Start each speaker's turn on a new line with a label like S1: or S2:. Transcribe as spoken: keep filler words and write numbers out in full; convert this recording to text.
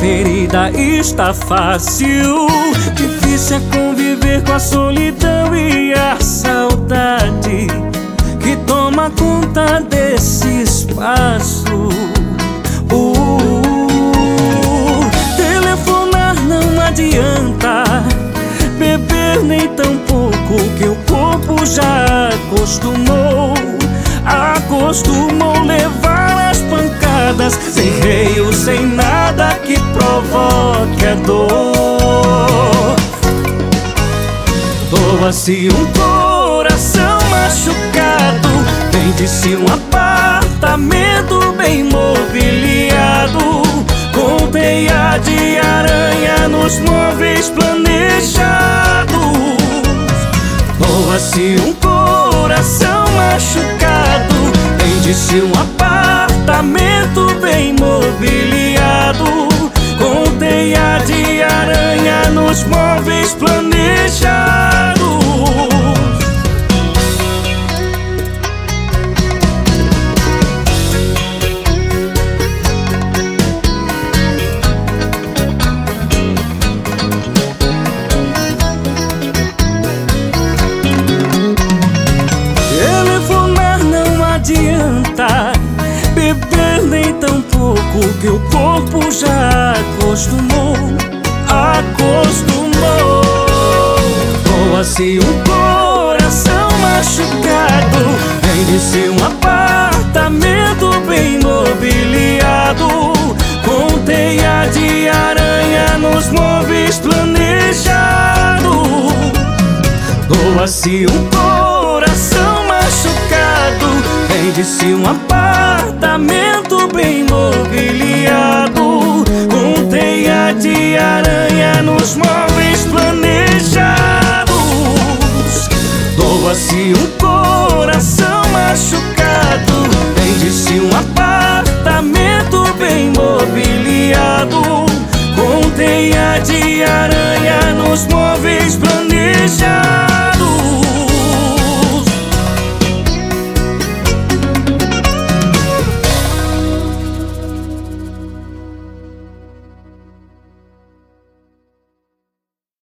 S1: ferida está fácil. Difícil é conviver com a solidão e a saudade que toma conta desse espaço. uh, Telefonar não adianta, beber nem tão pouco, que o corpo já acostumou. Acostumou levar as pancadas, sem freio, sem nada que provoque a dor. Doa-se um coração machucado, vende-se um apartamento bem mobiliado, com teia de aranha nos móveis planejados. Doa-se um coração machucado, vende-se um apartamento bem mobiliado, com teia de aranha nos móveis planejados. Beber nem tão pouco, que o corpo já acostumou. Acostumou. Doa-se um coração machucado, vende-se um apartamento bem mobiliado, com teia de aranha nos móveis planejados. Doa-se um coração machucado, vende-se um apartamento bem mobiliado, com teia de aranha nos móveis planejados. Doa-se um coração machucado, vende-se um apartamento bem mobiliado, com teia de aranha nos móveis planejados.